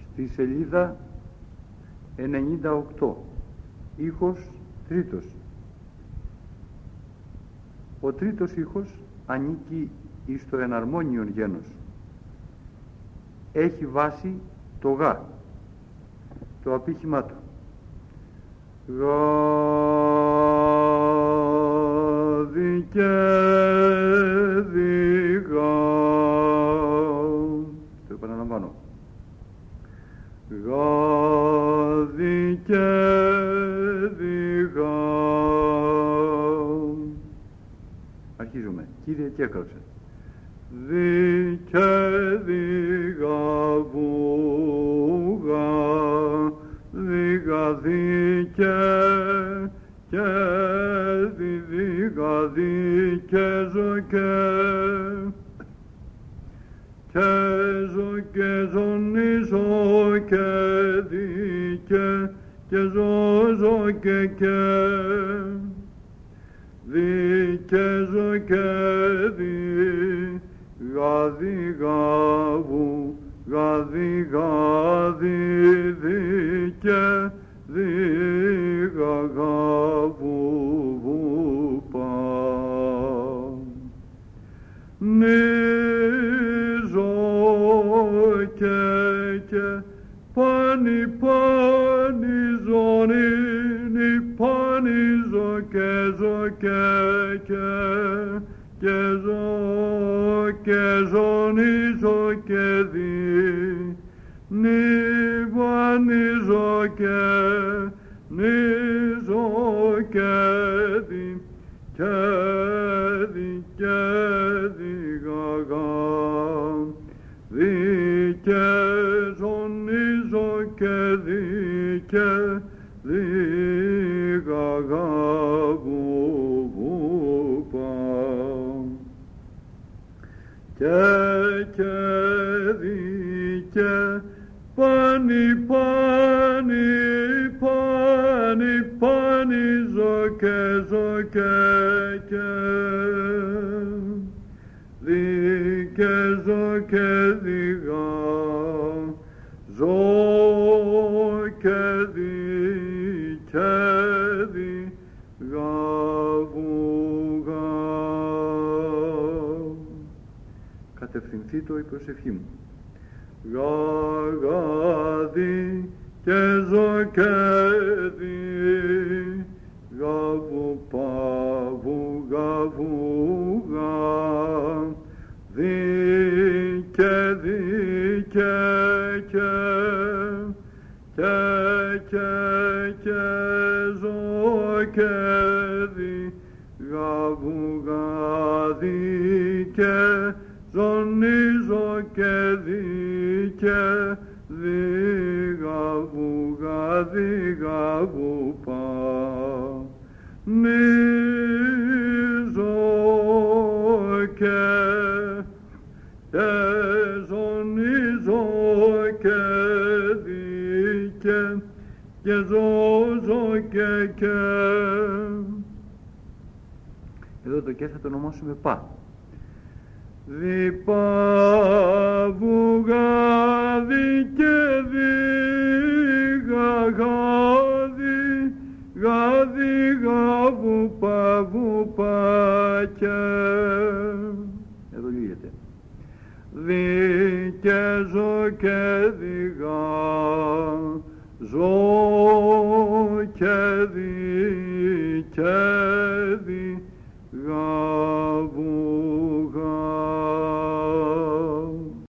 στη σελίδα 98, ήχος τρίτος. Ο τρίτος ήχος ανήκει εις το εναρμόνιον γένος. Έχει βάση το γα, το απήχημά του. Γάδι και διγά. Το επαναλαμβάνω. Γάδι και διγά. Αρχίζουμε. Κύριε και έκαψε. Δι και διγά βουγά. Διγά δι και διγά δι και ζω και ζωνίζω και δι και ζω και δι και ζω και δι γάδι γάβου γάδι γάδι δι και δι γαγάβου βουπά. Νίζω και πάνι ζωνίνι πάνι ζω και ζω και ζωνίζω και δι νιβανίζω και νίζω και δι γαγά δι και ζωνίζω και δι γαγά βουπά. Και δι και πάνι ζω και δι και ζω και διγά ζω και δι γαβουγά. Κατευθυνθήτω η προσευχή μου. Γαγάδι και ζω και δι γαβου παβου γαβουγά δι και ζω και δι γαβουγά δι και ζωνίζω και δι γαβουγά δι γαβουπά. Νίζω και ζωνίζω και δι και ζω και. Εδώ το και θα το ονομάσουμε πα. Δι πα βουγά δι και δι γαγάδι γάδι γαβου πα και. Εδώ λύγεται. Δι και ζω και δι γα ζω